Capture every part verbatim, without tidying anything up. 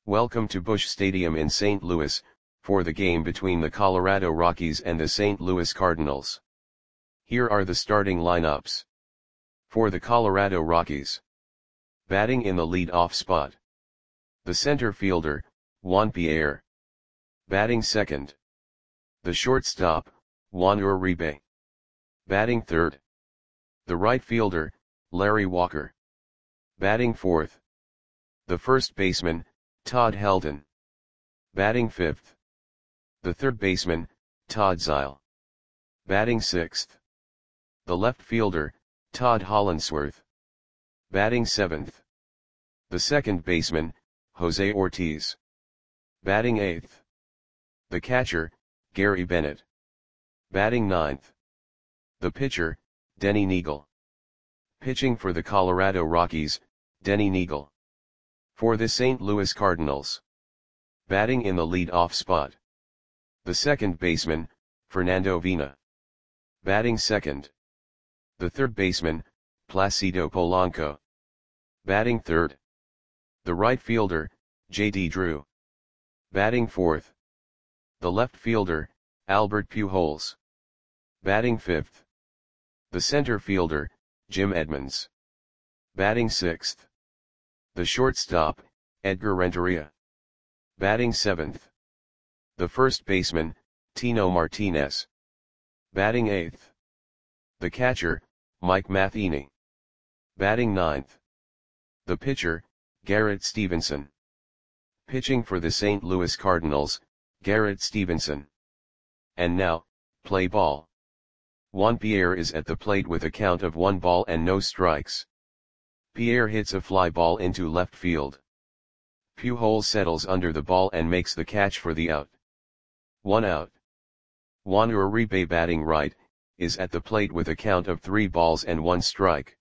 Welcome to Busch Stadium in Saint Louis, for the game between the Colorado Rockies and the Saint Louis Cardinals. Here are the starting lineups. For the Colorado Rockies. Batting in the lead-off spot. The center fielder, Juan Pierre. Batting second. The shortstop, Juan Uribe. Batting third. The right fielder, Larry Walker. Batting fourth. The first baseman, Todd Helton. Batting fifth. The third baseman, Todd Zeile. Batting sixth. The left fielder, Todd Hollandsworth. Batting seventh. The second baseman, Jose Ortiz. Batting eighth. The catcher, Gary Bennett. Batting ninth. The pitcher, Denny Neagle. Pitching for the Colorado Rockies, Denny Neagle. For the Saint Louis Cardinals. Batting in the lead-off spot. The second baseman, Fernando Vina. Batting second. The third baseman, Placido Polanco. Batting third. The right fielder, J D Drew. Batting fourth. The left fielder, Albert Pujols. Batting fifth. The center fielder, Jim Edmonds. Batting sixth. The shortstop, Edgar Renteria. Batting seventh. The first baseman, Tino Martinez. Batting eighth. The catcher, Mike Matheny. Batting ninth. The pitcher, Garrett Stevenson. Pitching for the Saint Louis Cardinals, Garrett Stevenson. And now, play ball. Juan Pierre is at the plate with a count of one ball and no strikes. Pierre hits a fly ball into left field. Pujols settles under the ball and makes the catch for the out. One out. Juan Uribe, batting right, is at the plate with a count of three balls and one strike.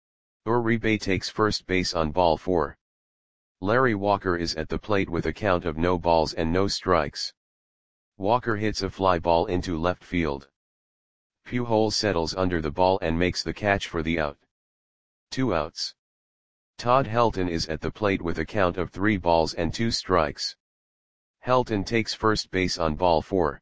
Uribe takes first base on ball four. Larry Walker is at the plate with a count of no balls and no strikes. Walker hits a fly ball into left field. Pujols settles under the ball and makes the catch for the out. Two outs. Todd Helton is at the plate with a count of three balls and two strikes. Helton takes first base on ball four.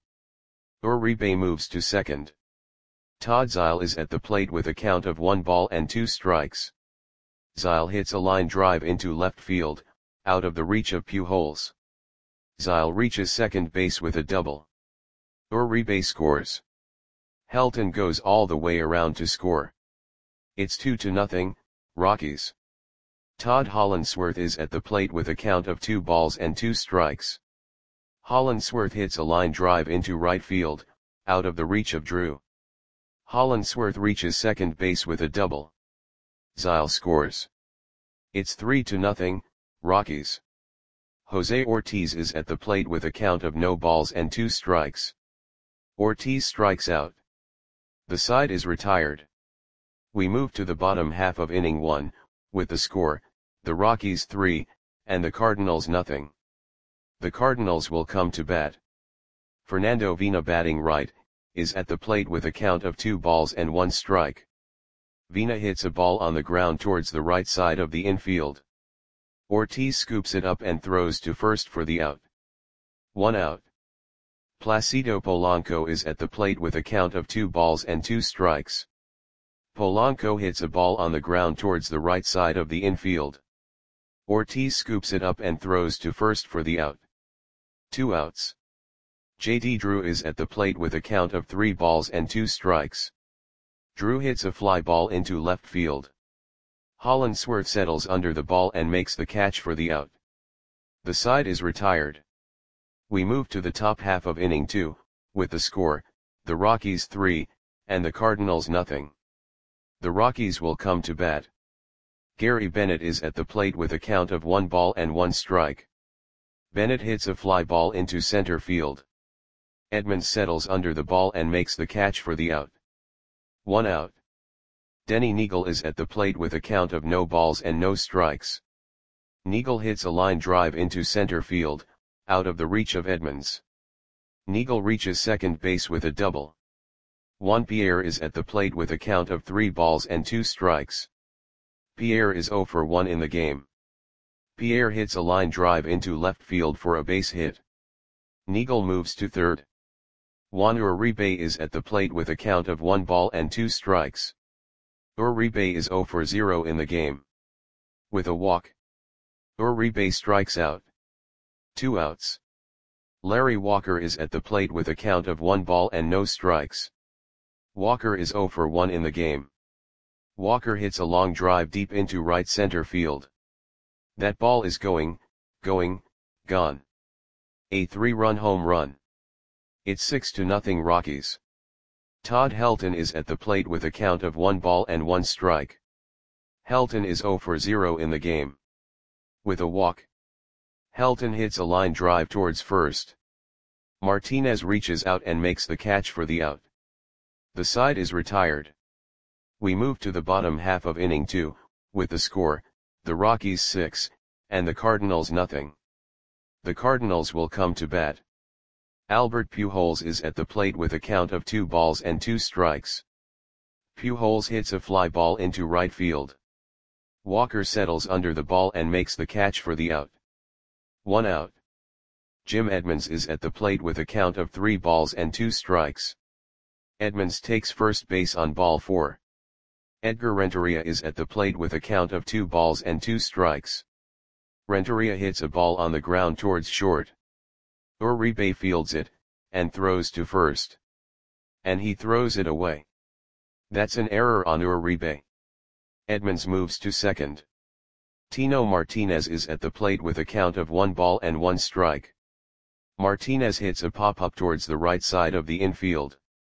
Uribe moves to second. Todd Zeile is at the plate with a count of one ball and two strikes. Zeile hits a line drive into left field, out of the reach of Pujols. Zeile reaches second base with a double. Uribe scores. Helton goes all the way around to score. It's two to nothing, Rockies. Todd Hollandsworth is at the plate with a count of two balls and two strikes. Hollandsworth hits a line drive into right field, out of the reach of Drew. Hollandsworth reaches second base with a double. Zeile scores. It's three to nothing, Rockies. Jose Ortiz is at the plate with a count of no balls and two strikes. Ortiz strikes out. The side is retired. We move to the bottom half of inning one, with the score, the Rockies three, and the Cardinals nothing. The Cardinals will come to bat. Fernando Vina, batting right, is at the plate with a count of two balls and one strike. Vina hits a ball on the ground towards the right side of the infield. Ortiz scoops it up and throws to first for the out. One out. Placido Polanco is at the plate with a count of two balls and two strikes. Polanco hits a ball on the ground towards the right side of the infield. Ortiz scoops it up and throws to first for the out. Two outs. J D Drew is at the plate with a count of three balls and two strikes. Drew hits a fly ball into left field. Hollandsworth settles under the ball and makes the catch for the out. The side is retired. We move to the top half of inning two, with the score, the Rockies three, and the Cardinals nothing. The Rockies will come to bat. Gary Bennett is at the plate with a count of one ball and one strike. Bennett hits a fly ball into center field. Edmonds settles under the ball and makes the catch for the out. One out. Denny Neagle is at the plate with a count of no balls and no strikes. Neagle hits a line drive into center field, out of the reach of Edmonds. Neagle reaches second base with a double. Juan Pierre is at the plate with a count of three balls and two strikes. Pierre is zero for one in the game. Pierre hits a line drive into left field for a base hit. Neagle moves to third. Juan Uribe is at the plate with a count of one ball and two strikes. Uribe is zero for zero in the game. With a walk, Uribe strikes out. Two outs. Larry Walker is at the plate with a count of one ball and no strikes. Walker is zero for one in the game. Walker hits a long drive deep into right center field. That ball is going, going, gone. A three-run home run. It's six to nothing Rockies. Todd Helton is at the plate with a count of one ball and one strike. Helton is zero for zero in the game. With a walk, Helton hits a line drive towards first. Martinez reaches out and makes the catch for the out. The side is retired. We move to the bottom half of inning two, with the score, the Rockies six, and the Cardinals nothing. The Cardinals will come to bat. Albert Pujols is at the plate with a count of two balls and two strikes. Pujols hits a fly ball into right field. Walker settles under the ball and makes the catch for the out. One out. Jim Edmonds is at the plate with a count of three balls and two strikes. Edmonds takes first base on ball four. Edgar Renteria is at the plate with a count of two balls and two strikes. Renteria hits a ball on the ground towards short. Uribe fields it, and throws to first. And he throws it away. That's an error on Uribe. Edmonds moves to second. Tino Martinez is at the plate with a count of one ball and one strike. Martinez hits a pop-up towards the right side of the infield.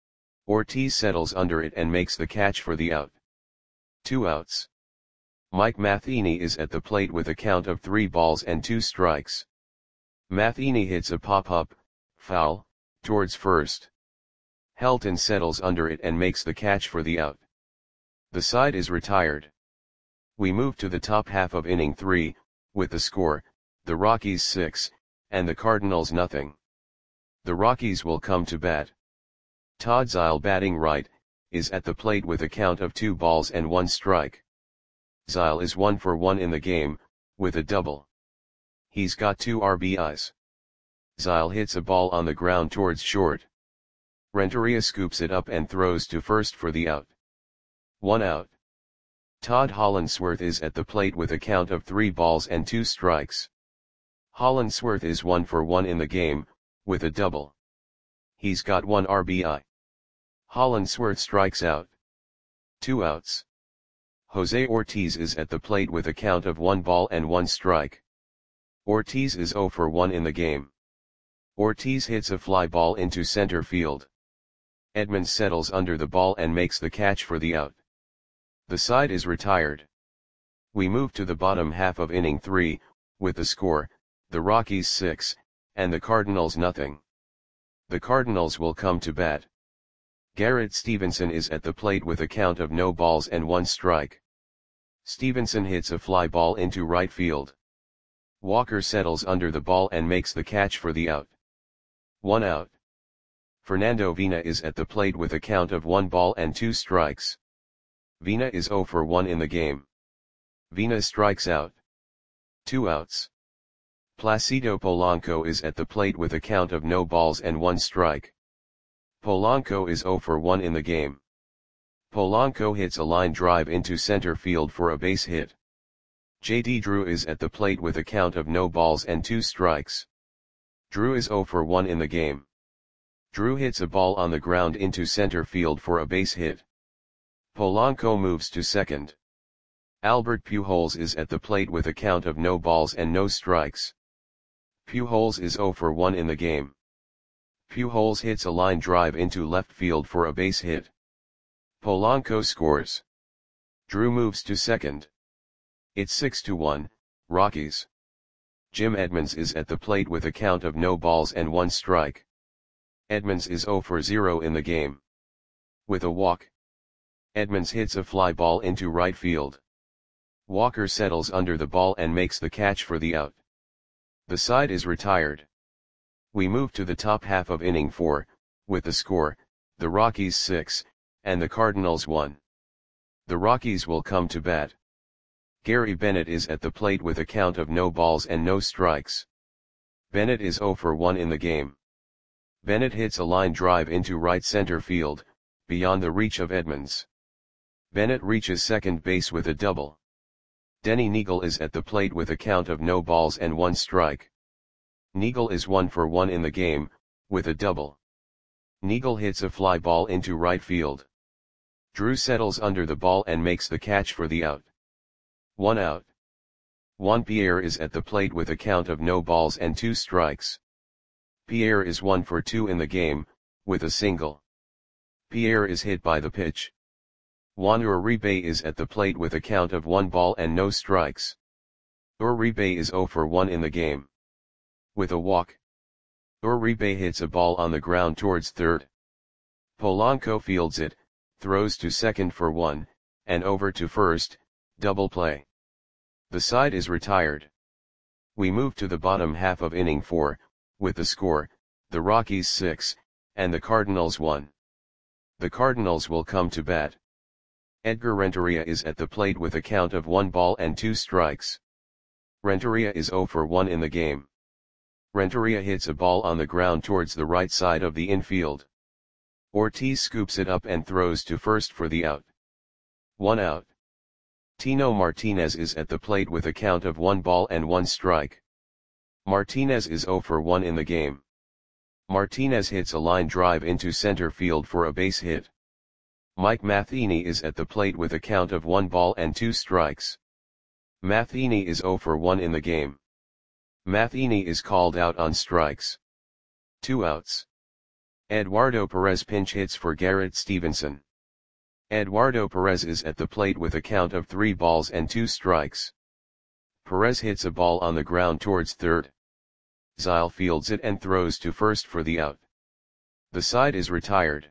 Ortiz settles under it and makes the catch for the out. Two outs. Mike Matheny is at the plate with a count of three balls and two strikes. Matheny hits a pop-up, foul, towards first. Helton settles under it and makes the catch for the out. The side is retired. We move to the top half of inning three, with the score, the Rockies six, and the Cardinals nothing. The Rockies will come to bat. Todd Zeile, batting right, is at the plate with a count of two balls and one strike. Zeile is one for one in the game, with a double. He's got two R B Is. Zeile hits a ball on the ground towards short. Renteria scoops it up and throws to first for the out. One out. Todd Hollandsworth is at the plate with a count of three balls and two strikes. Hollandsworth is one for one in the game, with a double. He's got one R B I. Hollandsworth strikes out. Two outs. Jose Ortiz is at the plate with a count of one ball and one strike. Ortiz is zero for one in the game. Ortiz hits a fly ball into center field. Edmonds settles under the ball and makes the catch for the out. The side is retired. We move to the bottom half of inning three, with the score, the Rockies six, and the Cardinals nothing. The Cardinals will come to bat. Garrett Stevenson is at the plate with a count of no balls and one strike. Stevenson hits a fly ball into right field. Walker settles under the ball and makes the catch for the out. One out. Fernando Vina is at the plate with a count of one ball and two strikes. Vina is zero for one in the game. Vina strikes out. Two outs. Placido Polanco is at the plate with a count of no balls and one strike. Polanco is zero for one in the game. Polanco hits a line drive into center field for a base hit. J D Drew is at the plate with a count of no balls and two strikes. Drew is zero for one in the game. Drew hits a ball on the ground into center field for a base hit. Polanco moves to second. Albert Pujols is at the plate with a count of no balls and no strikes. Pujols is zero for one in the game. Pujols hits a line drive into left field for a base hit. Polanco scores. Drew moves to second. It's six to one, Rockies. Jim Edmonds is at the plate with a count of no balls and one strike. Edmonds is zero for zero in the game. With a walk, Edmonds hits a fly ball into right field. Walker settles under the ball and makes the catch for the out. The side is retired. We move to the top half of inning four, with the score, the Rockies six, and the Cardinals one. The Rockies will come to bat. Gary Bennett is at the plate with a count of no balls and no strikes. Bennett is zero for one in the game. Bennett hits a line drive into right center field, beyond the reach of Edmonds. Bennett reaches second base with a double. Denny Neagle is at the plate with a count of no balls and one strike. Neagle is one for one in the game, with a double. Neagle hits a fly ball into right field. Drew settles under the ball and makes the catch for the out. One out. Juan Pierre is at the plate with a count of no balls and two strikes. Pierre is one for two in the game, with a single. Pierre is hit by the pitch. Juan Uribe is at the plate with a count of one ball and no strikes. Uribe is zero for one in the game. With a walk. Uribe hits a ball on the ground towards third. Polanco fields it, throws to second for one, and over to first, double play. The side is retired. We move to the bottom half of inning four, with the score, the Rockies six, and the Cardinals one. The Cardinals will come to bat. Edgar Renteria is at the plate with a count of one ball and two strikes. Renteria is zero for one in the game. Renteria hits a ball on the ground towards the right side of the infield. Ortiz scoops it up and throws to first for the out. One out. Tino Martinez is at the plate with a count of one ball and one strike. Martinez is zero for one in the game. Martinez hits a line drive into center field for a base hit. Mike Matheny is at the plate with a count of one ball and two strikes. Matheny is zero for one in the game. Matheny is called out on strikes. Two outs. Eduardo Perez pinch hits for Garrett Stevenson. Eduardo Perez is at the plate with a count of three balls and two strikes. Perez hits a ball on the ground towards third. Zile fields it and throws to first for the out. The side is retired.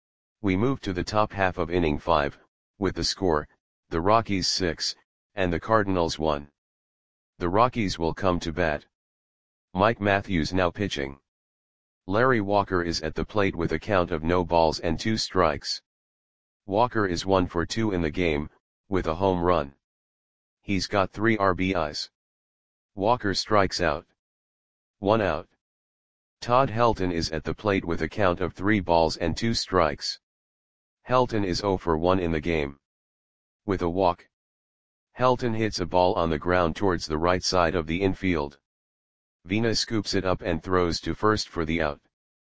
We move to the top half of inning five, with the score, the Rockies six, and the Cardinals one. The Rockies will come to bat. Mike Matthews now pitching. Larry Walker is at the plate with a count of no balls and two strikes. Walker is one for two in the game, with a home run. He's got three R B Is. Walker strikes out. One out. Todd Helton is at the plate with a count of three balls and two strikes. Helton is zero for one in the game. With a walk. Helton hits a ball on the ground towards the right side of the infield. Vina scoops it up and throws to first for the out.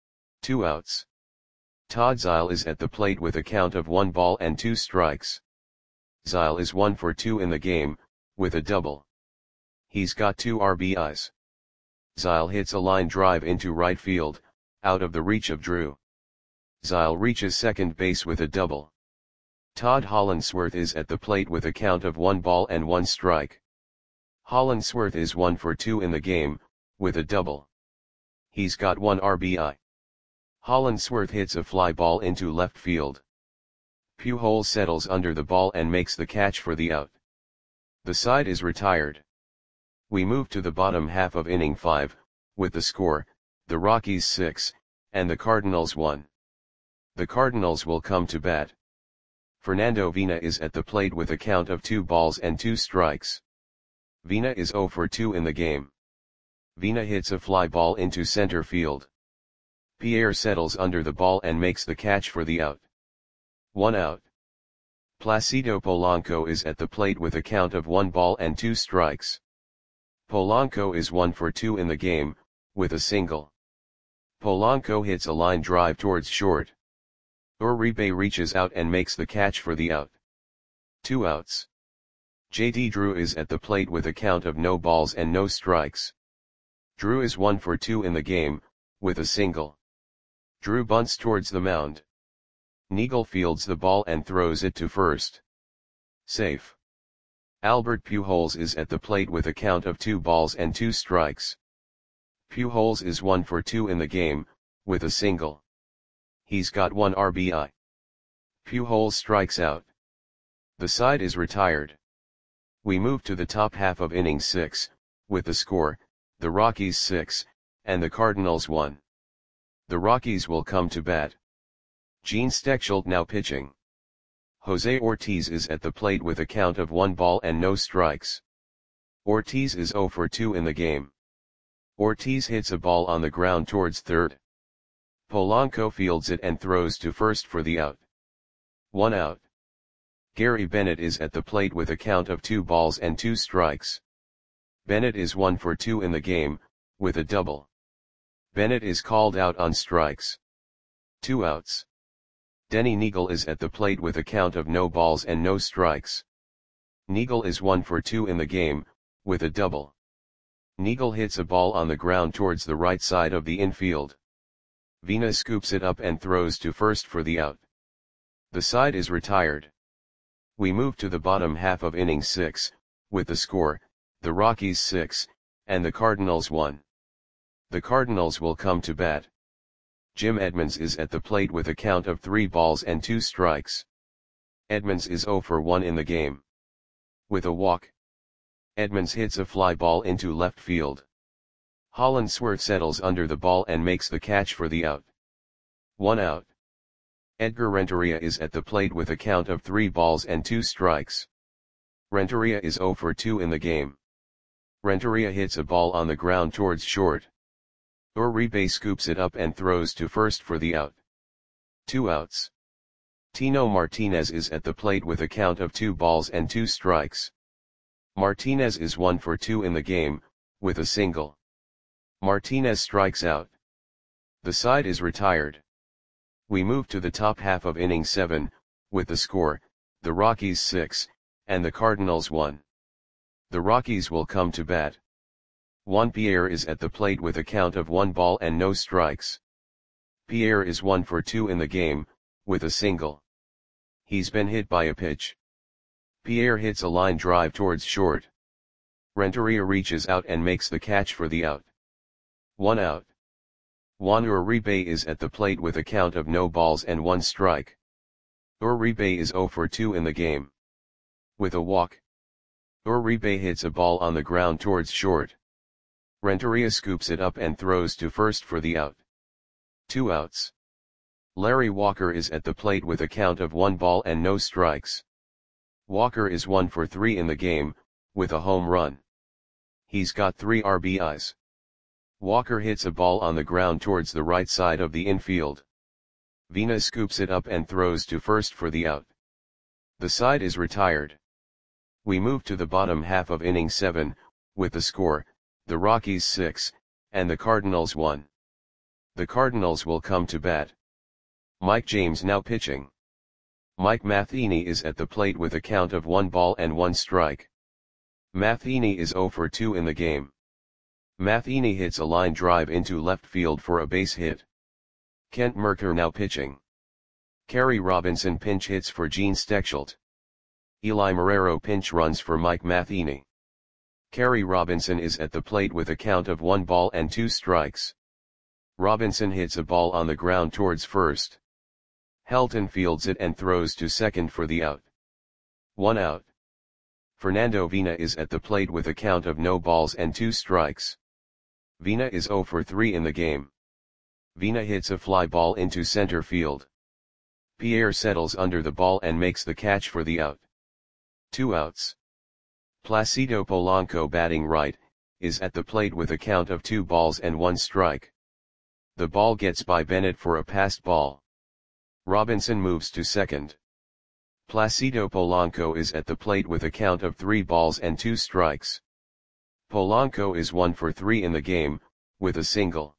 Two outs. Todd Zile is at the plate with a count of one ball and two strikes. Zile is one for two in the game, with a double. He's got two R B Is. Zile hits a line drive into right field, out of the reach of Drew. Zile reaches second base with a double. Todd Hollandsworth is at the plate with a count of one ball and one strike. Hollandsworth is one for two in the game, with a double. He's got one R B I. Hollandsworth hits a fly ball into left field. Pujols settles under the ball and makes the catch for the out. The side is retired. We move to the bottom half of inning five, with the score, the Rockies six, and the Cardinals one. The Cardinals will come to bat. Fernando Vina is at the plate with a count of two balls and two strikes. Vina is zero for two in the game. Vina hits a fly ball into center field. Pierre settles under the ball and makes the catch for the out. One out. Placido Polanco is at the plate with a count of one ball and two strikes. Polanco is one for two in the game, with a single. Polanco hits a line drive towards short. Uribe reaches out and makes the catch for the out. Two outs. J D Drew is at the plate with a count of no balls and no strikes. Drew is one for two in the game, with a single. Drew bunts towards the mound. Neagle fields the ball and throws it to first. Safe. Albert Pujols is at the plate with a count of two balls and two strikes. Pujols is one for two in the game, with a single. He's got one R B I. Pujols strikes out. The side is retired. We move to the top half of inning six, with the score, the Rockies six, and the Cardinals one. The Rockies will come to bat. Gene Steckschulte now pitching. Jose Ortiz is at the plate with a count of one ball and no strikes. Ortiz is zero for two in the game. Ortiz hits a ball on the ground towards third. Polanco fields it and throws to first for the out. One out. Gary Bennett is at the plate with a count of two balls and two strikes. Bennett is one for two in the game, with a double. Bennett is called out on strikes. Two outs. Denny Neagle is at the plate with a count of no balls and no strikes. Neagle is one for two in the game, with a double. Neagle hits a ball on the ground towards the right side of the infield. Vina scoops it up and throws to first for the out. The side is retired. We move to the bottom half of inning six, with the score, the Rockies six, and the Cardinals one. The Cardinals will come to bat. Jim Edmonds is at the plate with a count of three balls and two strikes. Edmonds is zero for one in the game. With a walk. Edmonds hits a fly ball into left field. Hollandsworth settles under the ball and makes the catch for the out. One out. Edgar Renteria is at the plate with a count of three balls and two strikes. Renteria is zero for two in the game. Renteria hits a ball on the ground towards short. Uribe scoops it up and throws to first for the out. Two outs. Tino Martinez is at the plate with a count of two balls and two strikes. Martinez is one for two in the game, with a single. Martinez strikes out. The side is retired. We move to the top half of inning seven, with the score, the Rockies six, and the Cardinals one. The Rockies will come to bat. Juan Pierre is at the plate with a count of one ball and no strikes. Pierre is one for two in the game, with a single. He's been hit by a pitch. Pierre hits a line drive towards short. Renteria reaches out and makes the catch for the out. One out. Juan Uribe is at the plate with a count of no balls and one strike. Uribe is zero for two in the game. With a walk. Uribe hits a ball on the ground towards short. Renteria scoops it up and throws to first for the out. Two outs. Larry Walker is at the plate with a count of one ball and no strikes. Walker is one for three in the game, with a home run. He's got three R B Is. Walker hits a ball on the ground towards the right side of the infield. Vina scoops it up and throws to first for the out. The side is retired. We move to the bottom half of inning seven, with the score, the Rockies six, and the Cardinals one. The Cardinals will come to bat. Mike James now pitching. Mike Matheny is at the plate with a count of one ball and one strike. Matheny is zero for two in the game. Matheny hits a line drive into left field for a base hit. Kent Mercker now pitching. Kerry Robinson pinch hits for Gene Stechelt. Eli Marrero pinch runs for Mike Matheny. Kerry Robinson is at the plate with a count of one ball and two strikes. Robinson hits a ball on the ground towards first. Helton fields it and throws to second for the out. One out. Fernando Vina is at the plate with a count of no balls and two strikes. Vina is zero for three in the game. Vina hits a fly ball into center field. Pierre settles under the ball and makes the catch for the out. Two outs. Placido Polanco batting right, is at the plate with a count of two balls and one strike. The ball gets by Bennett for a passed ball. Robinson moves to second. Placido Polanco is at the plate with a count of three balls and two strikes. Polanco is one for three in the game, with a single.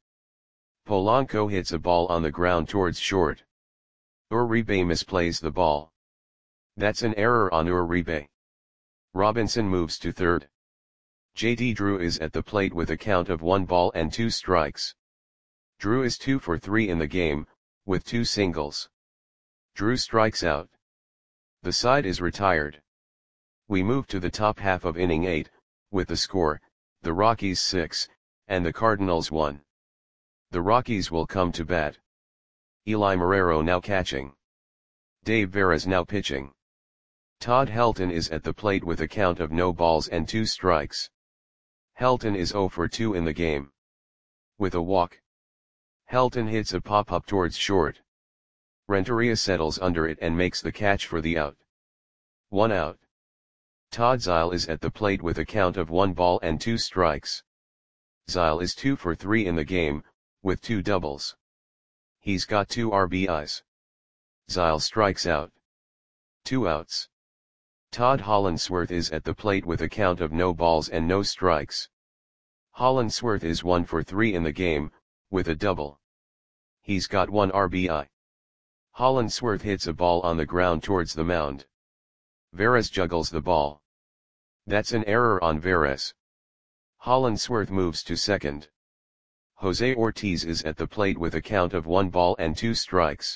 Polanco hits a ball on the ground towards short. Uribe misplays the ball. That's an error on Uribe. Robinson moves to third. J D Drew is at the plate with a count of one ball and two strikes. Drew is two for three in the game, with two singles. Drew strikes out. The side is retired. We move to the top half of inning eight, with the score, the Rockies six, and the Cardinals one. The Rockies will come to bat. Eli Marrero now catching. Dave Veras now pitching. Todd Helton is at the plate with a count of no balls and two strikes. Helton is zero for two in the game. With a walk. Helton hits a pop-up towards short. Renteria settles under it and makes the catch for the out. One out. Todd Zeile is at the plate with a count of one ball and two strikes. Zeile is two for three in the game, with two doubles. He's got two R B Is. Zeile strikes out. Two outs. Todd Hollandsworth is at the plate with a count of no balls and no strikes. Hollandsworth is one for three in the game, with a double. He's got one R B I. Hollandsworth hits a ball on the ground towards the mound. Veras juggles the ball. That's an error on Veras. Hollandsworth moves to second. Jose Ortiz is at the plate with a count of one ball and two strikes.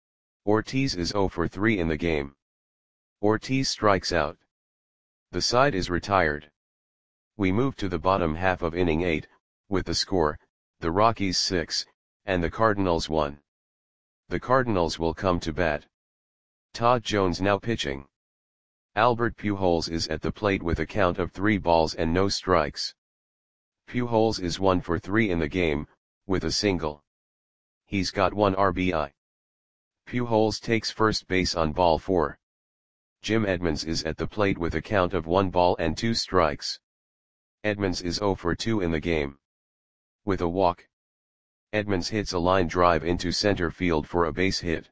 Ortiz is zero for three in the game. Ortiz strikes out. The side is retired. We move to the bottom half of inning eight, with the score, the Rockies six, and the Cardinals one. The Cardinals will come to bat. Todd Jones now pitching. Albert Pujols is at the plate with a count of three balls and no strikes. Pujols is one for three in the game, with a single. He's got one R B I. Pujols takes first base on ball four. Jim Edmonds is at the plate with a count of one ball and two strikes. Edmonds is zero for two in the game. With a walk. Edmonds hits a line drive into center field for a base hit.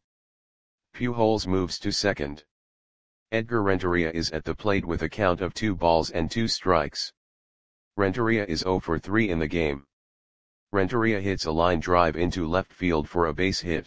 Pujols moves to second. Edgar Renteria is at the plate with a count of two balls and two strikes. Renteria is zero for three in the game. Renteria hits a line drive into left field for a base hit.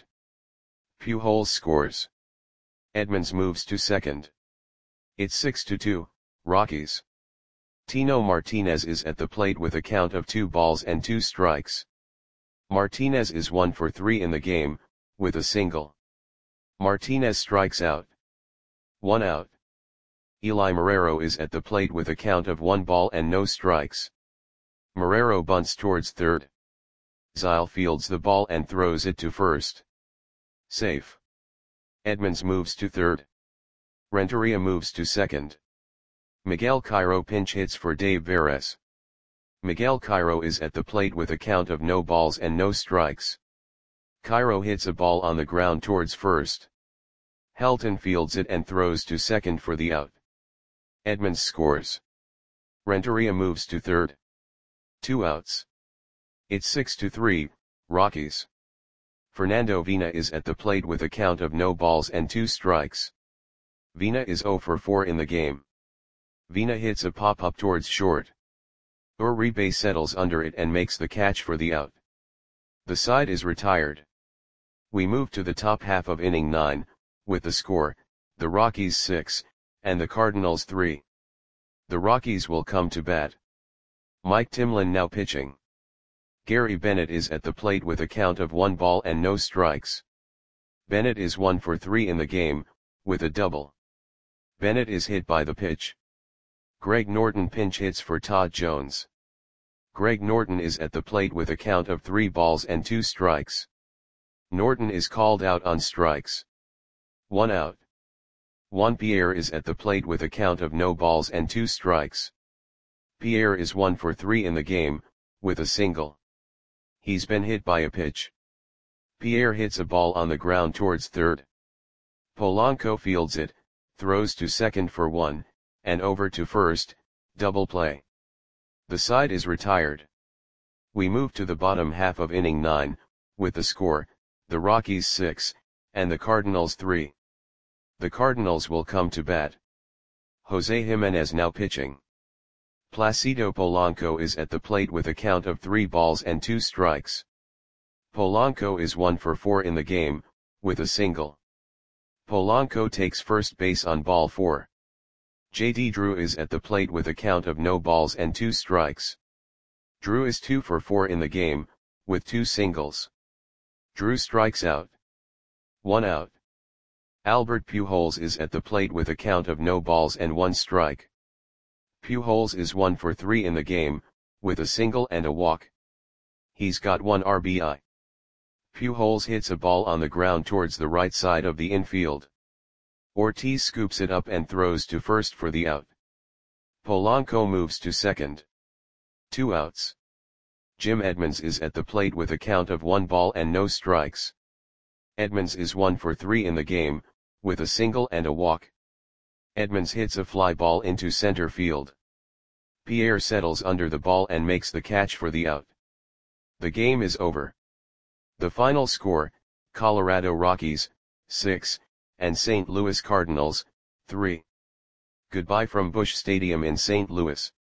Pujols scores. Edmonds moves to second. It's six to two, Rockies. Tino Martinez is at the plate with a count of two balls and two strikes. Martinez is one for three in the game, with a single. Martinez strikes out. One out. Eli Marrero is at the plate with a count of one ball and no strikes. Marrero bunts towards third. Zeile fields the ball and throws it to first. Safe. Edmonds moves to third. Renteria moves to second. Miguel Cairo pinch hits for Dave Veras. Miguel Cairo is at the plate with a count of no balls and no strikes. Cairo hits a ball on the ground towards first. Helton fields it and throws to second for the out. Edmonds scores. Renteria moves to third. Two outs. It's six to three, Rockies. Fernando Vina is at the plate with a count of no balls and two strikes. Vina is zero for four in the game. Vina hits a pop-up towards short. Uribe settles under it and makes the catch for the out. The side is retired. We move to the top half of inning nine, with the score, the Rockies six, and the Cardinals three. The Rockies will come to bat. Mike Timlin now pitching. Gary Bennett is at the plate with a count of one ball and no strikes. Bennett is one for three in the game, with a double. Bennett is hit by the pitch. Greg Norton pinch hits for Todd Jones. Greg Norton is at the plate with a count of three balls and two strikes. Norton is called out on strikes. One out. Juan Pierre is at the plate with a count of no balls and two strikes. Pierre is one for three in the game, with a single. He's been hit by a pitch. Pierre hits a ball on the ground towards third. Polanco fields it, throws to second for one, and over to first, double play. The side is retired. We move to the bottom half of inning nine, with the score, the Rockies six, and the Cardinals three. The Cardinals will come to bat. Jose Jimenez now pitching. Placido Polanco is at the plate with a count of three balls and two strikes. Polanco is one for four in the game, with a single. Polanco takes first base on ball four. J D Drew is at the plate with a count of no balls and two strikes. Drew is two for four in the game, with two singles. Drew strikes out. One out. Albert Pujols is at the plate with a count of no balls and one strike. Pujols is one for three in the game, with a single and a walk. He's got one R B I. Pujols hits a ball on the ground towards the right side of the infield. Ortiz scoops it up and throws to first for the out. Polanco moves to second. Two outs. Jim Edmonds is at the plate with a count of one ball and no strikes. Edmonds is one for three in the game, with a single and a walk. Edmonds hits a fly ball into center field. Pierre settles under the ball and makes the catch for the out. The game is over. The final score, Colorado Rockies, six, and Saint Louis Cardinals, three. Goodbye from Busch Stadium in Saint Louis.